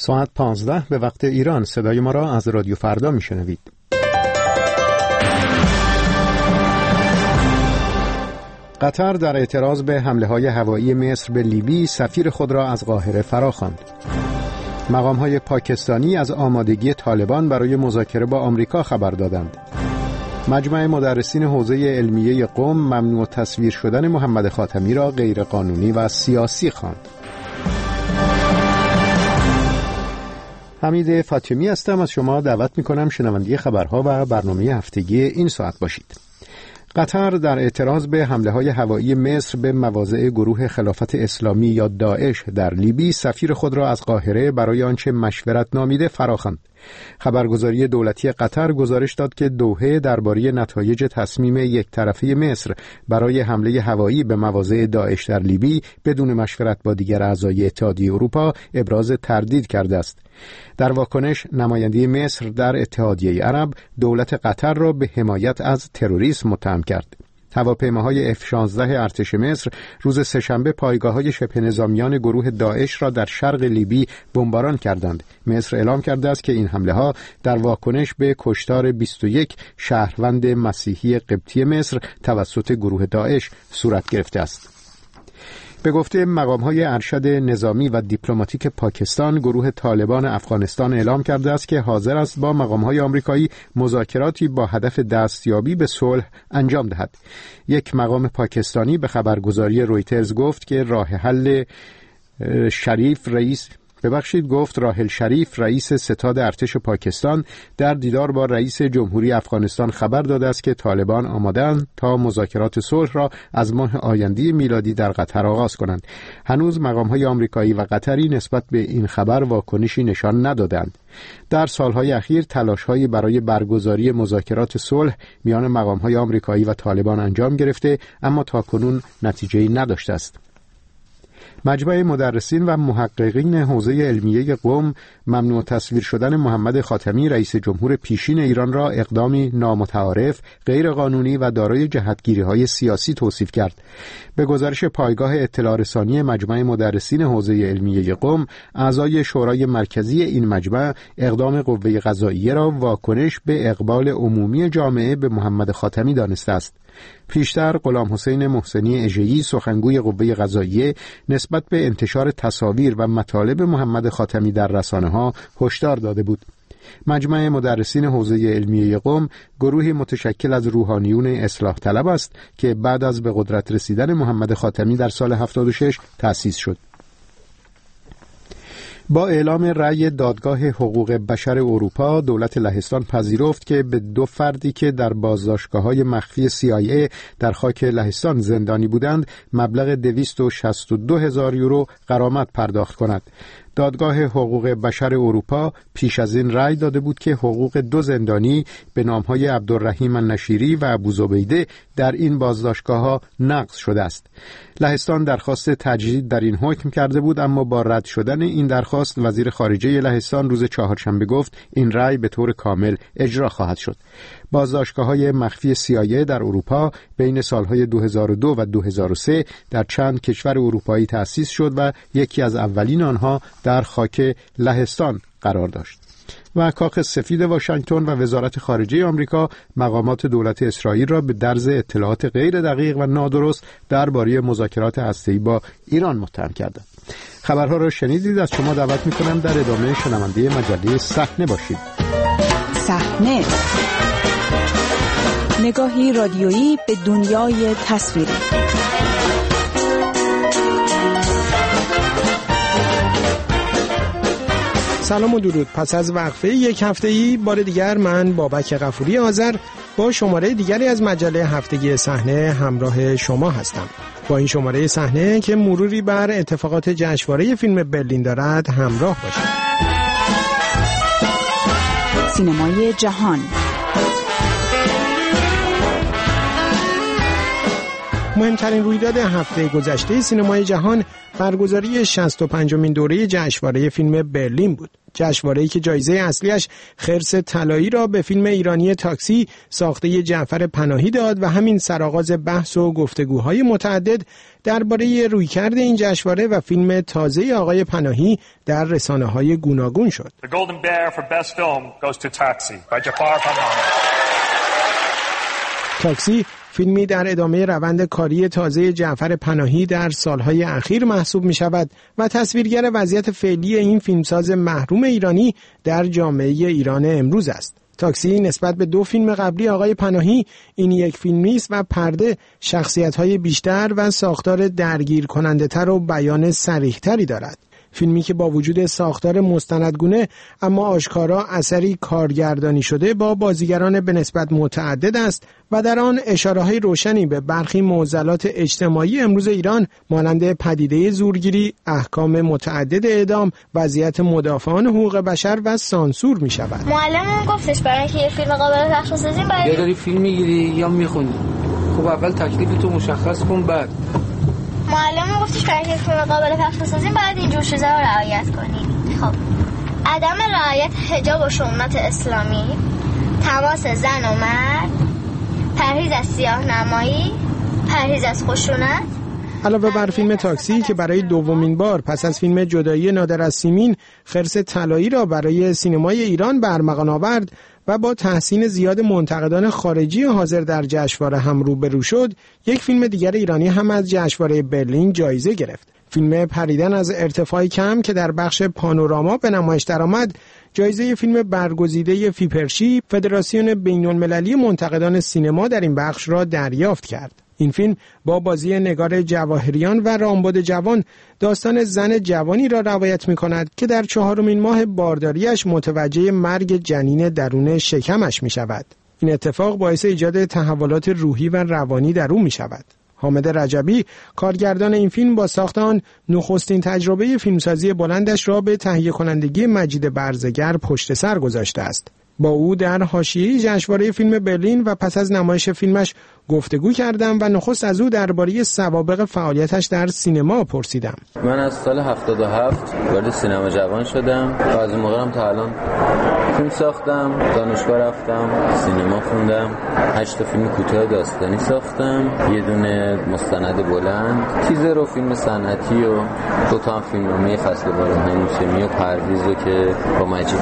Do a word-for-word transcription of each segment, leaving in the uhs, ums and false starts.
ساعت پانزده به وقت ایران. صدای ما را از رادیو فردا میشنوید. قطر در اعتراض به حمله‌های هوایی مصر به لیبی سفیر خود را از قاهره فراخواند. مقام‌های پاکستانی از آمادگی طالبان برای مذاکره با آمریکا خبر دادند. مجمع مدرسین حوزه علمیه قم ممنوع تصویر شدن محمد خاتمی را غیرقانونی و سیاسی خواند. حمید فاطمی هستم. از شما دعوت می‌کنم شنونده خبرها و برنامه هفتگی این ساعت باشید. قطر در اعتراض به حمله‌های هوایی مصر به مواضع گروه خلافت اسلامی یا داعش در لیبی سفیر خود را از قاهره برای آنچه مشورت نامیده فراخواند. خبرگزاری دولتی قطر گزارش داد که دوحه درباره نتایج تصمیم یک طرفه مصر برای حمله هوایی به مواضع داعش در لیبی بدون مشورت با دیگر اعضای اتحادیه اروپا ابراز تردید کرده است. در واکنش نماینده مصر در اتحادیه عرب دولت قطر را به حمایت از تروریسم متهم کرد. هواپیماهای اف شانزده ارتش مصر روز سه‌شنبه پایگاه‌های شبه نظامیان گروه داعش را در شرق لیبی بمباران کردند. مصر اعلام کرده است که این حمله‌ها در واکنش به کشتار بیست و یک شهروند مسیحی قبطی مصر توسط گروه داعش صورت گرفته است. به گفته مقام‌های ارشد نظامی و دیپلماتیک پاکستان، گروه طالبان افغانستان اعلام کرده است که حاضر است با مقام‌های آمریکایی مذاکراتی با هدف دستیابی به صلح انجام دهد. یک مقام پاکستانی به خبرگزاری رویترز گفت که راه حل شریف رئیس ببخشید گفت راحل شریف رئیس ستاد ارتش پاکستان در دیدار با رئیس جمهوری افغانستان خبر داده است که طالبان آماده‌اند تا مذاکرات صلح را از ماه آینده میلادی در قطر آغاز کنند. هنوز مقام‌های آمریکایی و قطری نسبت به این خبر واکنشی نشان ندادند. در سالهای اخیر تلاش‌هایی برای برگزاری مذاکرات صلح میان مقام‌های آمریکایی و طالبان انجام گرفته، اما تاکنون نتیجه‌ای نداشته است. مجمع مدرسین و محققین حوزه علمیه قم ممنوع تصویر شدن محمد خاتمی رئیس جمهور پیشین ایران را اقدامی نامتعارف، غیر قانونی و دارای جهتگیری‌های سیاسی توصیف کرد. به گزارش پایگاه اطلاع رسانی مجمع مدرسین حوزه علمیه قم، اعضای شورای مرکزی این مجمع اقدام قوه قضاییه را واکنش به اقبال عمومی جامعه به محمد خاتمی دانسته است. پیشتر غلام حسین محسنی اژه‌ای سخنگوی قوه قضاییه نسبت به انتشار تصاویر و مطالب محمد خاتمی در رسانه‌ها هشدار داده بود. مجمع مدرسین حوزه علمیه قم گروهی متشکل از روحانیون اصلاح طلب است که بعد از به قدرت رسیدن محمد خاتمی در سال هفتاد و شش تأسیس شد. با اعلام رأی دادگاه حقوق بشر اروپا، دولت لهستان پذیرفت که به دو فردی که در بازداشتگاه‌های مخفی سی آی ای در خاک لهستان زندانی بودند مبلغ دویست و شصت و دو هزار یورو غرامت پرداخت کند. دادگاه حقوق بشر اروپا پیش از این رأی داده بود که حقوق دو زندانی به نام‌های عبدالرحیم النشیری و ابوزبیده در این بازداشتگاه‌ها نقض شده است. لهستان درخواست تجدید در این حکم کرده بود، اما با رد شدن این درخواست وزیر خارجه لهستان روز چهارشنبه گفت این رأی به طور کامل اجرا خواهد شد. بازداشتگاه‌های مخفی سی آی ای در اروپا بین سالهای دو هزار و دو و دو هزار و سه در چند کشور اروپایی تأسیس شد و یکی از اولین آنها در خاک لهستان قرار داشت. و کاخ سفید واشنگتن و وزارت خارجه آمریکا مقامات دولت اسرائیل را به درز اطلاعات غیر دقیق و نادرست درباره مذاکرات هسته‌ای با ایران متهم کردند. خبرها را شنیدید. از شما دعوت می‌کنم در ادامه شنونده مجله صحنه باشید. صحنه، نگاهی رادیویی به دنیای تصویری. سلام و درود. پس از وقفه یک هفته‌ای بار دیگر من بابک غفوری آذر با شماره دیگری از مجله هفتگی صحنه همراه شما هستم. با این شماره صحنه که مروری بر اتفاقات جشنواره فیلم برلین دارد همراه باشید. سینمای جهان. مهمترین رویداد هفته گذشته سینمای جهان برگزاری شصت و پنجمین دوره جشنواره فیلم برلین بود. جشنواره‌ای که جایزه اصلیش خرس طلایی را به فیلم ایرانی تاکسی ساخته جعفر پناهی داد و همین سرآغاز بحث و گفتگوهای متعدد درباره رویکرد این جشنواره و فیلم تازه آقای پناهی در رسانه‌های گوناگون شد. The Golden Bear for Best Film goes to Taxi by Jafar Panahi. تاکسی فیلمی در ادامه روند کاری تازه جعفر پناهی در سالهای اخیر محسوب می شود و تصویرگر وضعیت فعلی این فیلمساز محروم ایرانی در جامعه ایران امروز است. تاکسی نسبت به دو فیلم قبلی آقای پناهی این یک فیلم نیست و پرده شخصیت‌های بیشتر و ساختار درگیر کننده تر و بیان صریح‌تری دارد. فیلمی که با وجود ساختار مستندگونه اما آشکارا اثری کارگردانی شده با بازیگران به نسبت متعدد است و در آن اشاره‌های روشنی به برخی معضلات اجتماعی امروز ایران مانند پدیده زورگیری، احکام متعدد اعدام، وضعیت مدافعان حقوق بشر و سانسور می شود. معلممون گفتش برای اینکه یه فیلم قابل پخش بسازیم باید یا داری فیلم میگیری یا میخونی. خب اول تکلیفتو مشخص کن بعد. معلممون گفتش برای اینکه فیلم قابل پخش بسازیم باید اینجور چیزا رو رعایت کنیم. خب عدم رعایت حجاب و شؤونات اسلامی، تماس زن و مرد، پرهیز از سیاه‌نمایی، پرهیز از خشونت. علاوه بر فیلم تاکسی که برای دومین بار پس از فیلم جدایی نادر از سیمین خرس طلایی را برای سینمای ایران به ارمغان آورد و با تحسین زیاد منتقدان خارجی حاضر در جشنواره هم روبرو شد، یک فیلم دیگر ایرانی هم از جشنواره برلین جایزه گرفت. فیلم پریدن از ارتفاع کم که در بخش پانوراما به نمایش درآمد، جایزه فیلم برگزیده فیپرشی فدراسیون بین‌المللی منتقدان سینما در این بخش را دریافت کرد. این فیلم با بازی نگار جواهریان و رامبد جوان داستان زن جوانی را روایت می کند که در چهارمین ماه بارداریش متوجه مرگ جنین درون شکمش می شود. این اتفاق باعث ایجاد تحولات روحی و روانی در او می شود. حامد رجبی کارگردان این فیلم با ساخت آن نخستین تجربه فیلمسازی بلندش را به تهیه کنندگی مجید برزگر پشت سر گذاشته است. با او در حاشیه جشنواره فیلم برلین و پس از نمایش فیلمش گفتگو کردم و نخست از او درباره سوابق فعالیتش در سینما پرسیدم. من از سال هفتاد و هفت وارد سینما جوان شدم و از اون موقع هم تا الان فیلم ساختم، دانشگاه رفتم، سینما خوندم، هشت تا فیلم کوتاه داستانی ساختم، یه دونه مستند بلند، تیزر و فیلم صنعتی و دو تا هم فیلمنامه فصل باران‌های موسمی و پرویز رو که با مجید.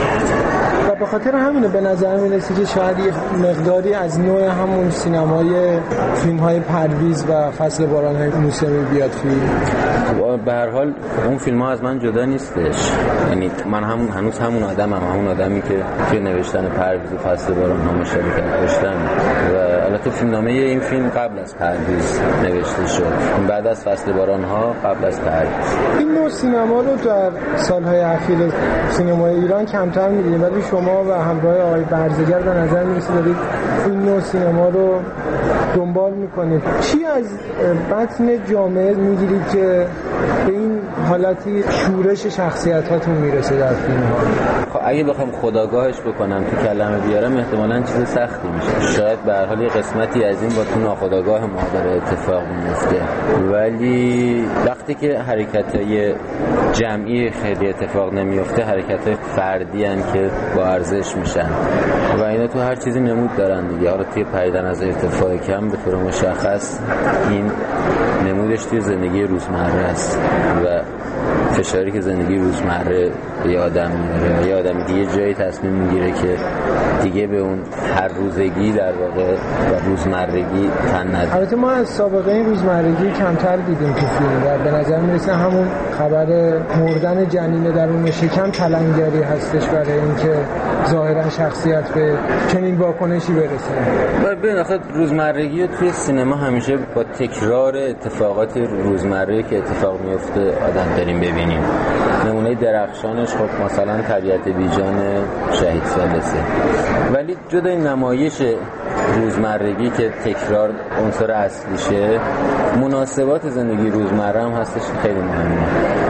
و به خاطر همینه به نظر میرسه که شاید یه مقداری از نوع همون سینمای فیلم‌های پرویز و فصل باران‌های موسمی بیاد فیلم. به هر حال اون فیلم‌ها از من جدا نیستش، یعنی من همون هنوز همون آدمم، همون آدمی که توی نوشتن پرویز و فصل باران‌ها مشارکت داشتم و البته فیلمنامه این فیلم قبل از پرویز نوشته شد، بعد از فصل باران‌ها قبل از پرویز. این نوع سینما رو در سال‌های اخیر سینمای ایران کمتر می‌بینیم، ولی شما و همراه آقای برزگر به نظر می‌رسه دارید این نوع سینما رو دنبال می‌کنید. چی از بطن جامعه می‌گیرید که به این حالتی شورش شخصیت‌هاتون میرسه در فیلم‌ها؟ خب اگه بخوام خودآگاهش بکنم تو کلمه بیارم احتمالاً چیز سختی میشه. شاید به هر حال یه قسمتی از این با تو ناخودآگاه ما داره اتفاق میفته، ولی وقتی که حرکت‌های جمعی خیلی اتفاق نمیفته، حرکت‌های فردی ان که با ارزش میشن و اینا تو هر چیزی نمود دارن دیگه. حالا توی پریدن از ارتفاع کم به طور مشخص این نمودش توی زندگی روزمره است و فشاری که زندگی روزمره یه آدم میاره، یه آدم دیگه جایی تصمیم میگیره که دیگه به اون هر روزگی در واقع و روزمرگی تن نده. البته ما از سابقه این روزمرگی کمتر دیدیم تو فیلم و به نظر میرسه همون خبر مردن جنین درون شکم تلنگری هستش برای اینکه ظاهرا شخصیت به چنین واکنشی برسه. ببین آخه روزمرگی توی سینما همیشه با تکرار اتفاقات روزمره که اتفاق میفته آدم داریم ببینیم. نمونه درخشانش خب مثلا طبیعت بیجان شهید ثالثه، ولی جدا نمایش روزمرگی که تکرار عنصر اصلیشه، مناسبات زندگی روزمره هم هستش خیلی مهمه.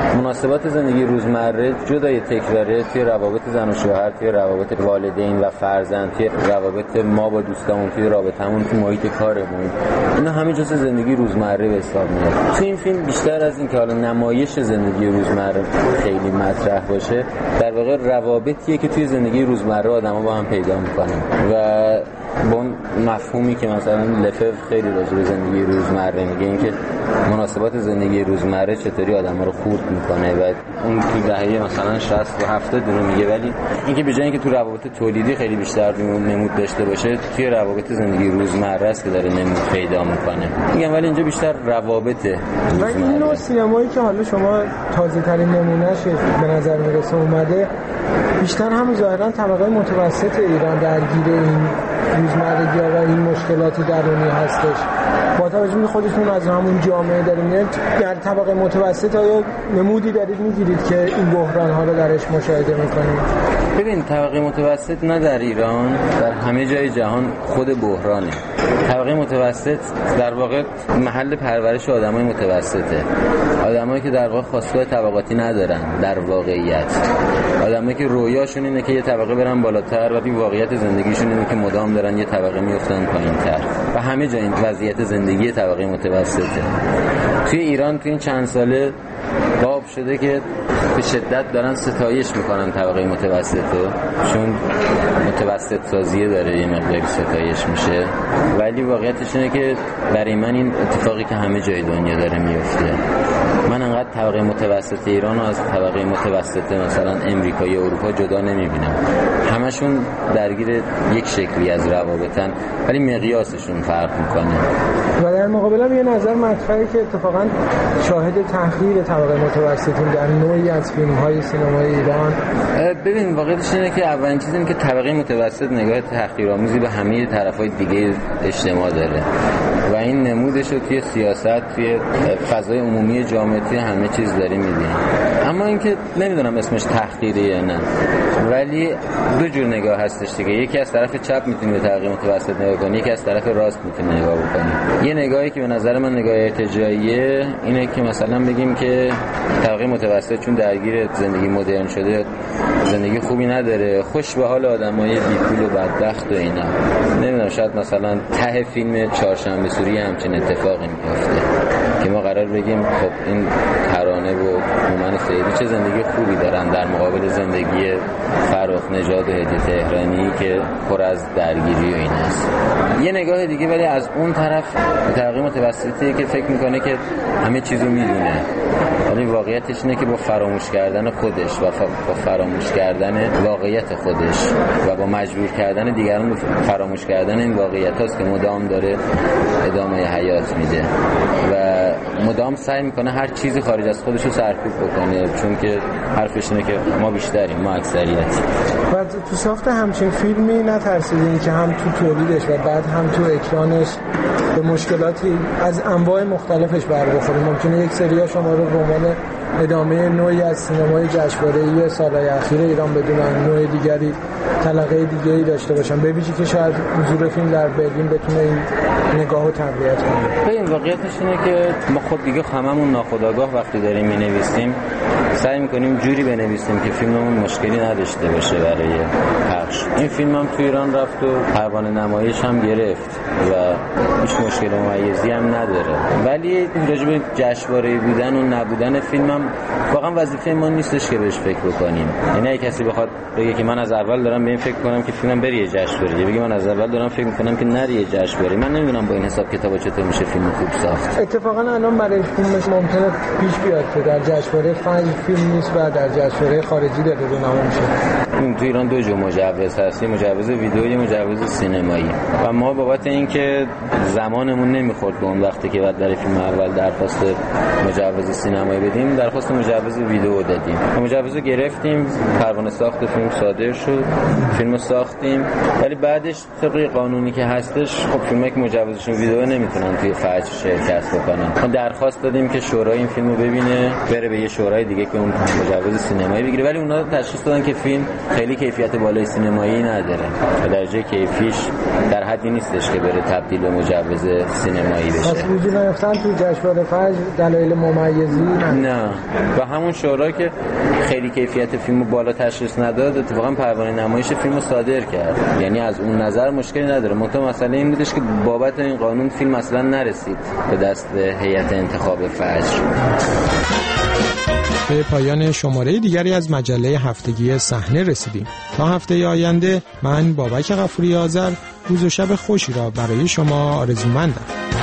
مناسبات زندگی روزمره جدای تکراره توی روابط زن و شوهر، توی روابط والدین و فرزند، توی روابط ما با دوستامون، توی رابطمون، توی محیط کارمون، اینا همه جزء زندگی روزمره به حساب میاد. توی این فیلم بیشتر از این که حالا نمایش زندگی روزمره خیلی مطرح باشه، در واقع روابطیه که توی زندگی روزمره آدم‌ها با هم پیدا می‌کنن و با اون مفهومی که مثلا لفف خیلی راجع به زندگی روزمره میگه، اینکه مناسبات زندگی روزمره چطوری آدم‌ها رو خورد میکنه و اون تو دهه مثلا شصت و هفتاد رو میگه، ولی اینکه به جای اینکه تو روابط تولیدی خیلی بیشتر نمود داشته باشه، توی روابط زندگی روزمره است که داره نمود پیدا میکنه. میگم ولی اینجا بیشتر روابطه. و این نوع سینمایی که حالا شما تازه ترین نمونهش به نظر میرسه اومده، بیشتر هم ظاهرا طبقه متوسط ایران درگیر این روزمرگی و این مشکلات درونی هستش. با توجه به خودتون از همون جامعه داریم میاد، در طبقه متوسط آیا نمودی دارید میگیرید که این بحران ها رو درش مشاهده میکنید؟ ببین، طبقه متوسط نه در ایران، در همه جای جهان خود بحرانه. طبقه متوسط در واقع محل پرورش آدمای متوسطه، آدمایی که در واقع خواستگاه طبقاتی ندارن در واقعیت، آدمایی که رویاشون اینه که یه طبقه برن بالاتر و این واقعیت زندگیشون اینه که مدام دارن یه طبقه میافتن پایین‌تر و همه جا این وضعیت زندگی طبقه متوسطه. توی ایران توی این چند ساله باب شده که به شدت دارن ستایش میکنن طبقه متوسط رو، چون متوسط سازیه داره یه مقداری ستایش میشه، ولی واقعیتش اینه که برای من این اتفاقی که همه جای دنیا داره میفته. من انقدر طبقه متوسط ایران رو از طبقه متوسط مثلا امریکا یا اروپا جدا نمیبینم، همشون درگیر یک شکلی از روابطن ولی مقیاسشون فرق میکنه. و در مقابل یه نظر مطرحه که اتفاقا شاهد تحقیر طبقه متوسطین در نوعی از فیلم‌های سینمای ایران. ببین، واقعیتش اینه که اولین چیزی اینه که طبقه متوسط نگاه تحقیرآمیزی به همه طرف‌های دیگه اجتماع داره و این نمودش رو توی سیاست، توی فضای عمومی جامعه، توی همه چیز داریم می‌بینیم. اما اینکه نمیدونم اسمش تحقیره یا نه، ولی دو جور نگاه هستش دیگه. یکی از طرف چپ میتونی به طبقه متوسط نگاه کنی، یکی از طرف راست میتونی نگاه بکنی. یه نگاهی که به نظر من نگاه ارتجاعیه اینه که مثلا بگیم که طبقه متوسط چون درگیر زندگی مدرن شده، زندگی خوبی نداره، خوش به حال آدمای بی‌پول و بدبخت و اینا. نمیدونم، شاید مثلا ته فیلم چهارشنبه سوری همچین اتفاقی میفته که ما قرار بگیم خب این ترانه و هومن سیدی چه زندگی خوبی دارن در مقابل زندگی فرخ نژاد و هدی تهرانی که پر از درگیری و این است. یه نگاه دیگه ولی از اون طرف طبقه متوسطی که فکر میکنه که همه چیزو میدونه، ولی واقعیتش اینه که با فراموش کردن خودش و با فراموش کردن واقعیت خودش و با مجبور کردن دیگران به فراموش کردن این واقعیت هاست که مدام داره ادامه حیات میده و مدام سعی میکنه هر چیزی خارج از خودش رو سرکوب بکنه، چون که حرفش اینه که ما بیشتریم، ما اکثریت. و تو ساخت همچین فیلمی نترسیدین که هم تو تولیدش و بعد هم تو اکرانش به مشکلاتی از انواع مختلفش بر بخوره؟ ممکنه یک سری شما رو به عنوان ادامه نوعی از سینمای جشنواره‌ای سالهای اخیر ایران بدونن، نوع دیگری تلقی دیگه‌ای داشته باشن، به ویژه که شاید حضور فیلم در برلین بتونه این نگاهو تقویت کنه. ببین، واقعیتش اینه که ما خود دیگه هممون ناخودآگاه وقتی داریم می‌نویسیم سعی می‌کنیم جوری بنویسیم که فیلممون مشکلی نداشته باشه برای پخش. این فیلم هم تو ایران رفت و پروانه نمایش هم گرفت و هیچ مشکل ممیزی هم نداره، ولی راجع به جشنواره‌ای بودن و نبودن فیلمم واقعا وظیفه ما نیستش که بهش فکر بکنیم. یعنی اگه کسی بخواد بگه که من از اول دارم به این فکر کنم که فیلمم بره یه جشنواره، بگه من از اول دارم فکر می‌کنم که نره یه جشنواره، من نمیدونم با این حساب کتابا چطور میشه فیلم خوب ساخت. اتفاقا الان برای فیلمش ممکنه پیش بیاد که در جشنواره فن فیلم نیست و در جشنواره خارجی داره رونما میشه. این تو ایران دو جور مجوز هست، مجوز ویدئو و مجوز سینمایی، و ما بابت اینکه زمانمون نمیخورد به اون وقتی که بعد در فیلم اول درخواست مجوز سینمایی بدیم، درخواست مجوز ویدئو دادیم. مجوز گرفتیم، پروانه ساخت فیلم صادر شد، فیلمو ساختیم، ولی بعدش طبق قانونی که هستش خب فیلمایی که مجوزشون ویدئو نمیتونن توی فجر شرکت بکنن. ما درخواست دادیم که شورای این فیلمو ببینه، بره به یه شورای دیگه که اون مجوز سینمایی بگیره، ولی اونا تشخیص دادن که فیلم خیلی کیفیت بالای سینمایی نداره. درجه کیفیش در حدی نیستش که بره تبدیل به مجوز سینمایی بشه. پس وجود نفتن تو جشنواره فجر دلایل ممیزی نه. و همون شورا که خیلی کیفیت فیلمو بالا تشخیص نداد، اتفاقا پروانه نمایش فیلمو صادر کرد. یعنی از اون نظر مشکلی نداره. منتها مسئله این بودش که بابت این قانون فیلم اصلا نرسید به دست هیئت انتخاب فجر. به پایان شماره دیگری از مجله هفتگی صحنه رسیدیم. تا هفته آینده من بابک غفوری آذر روز و شب خوشی را برای شما آرزومندم.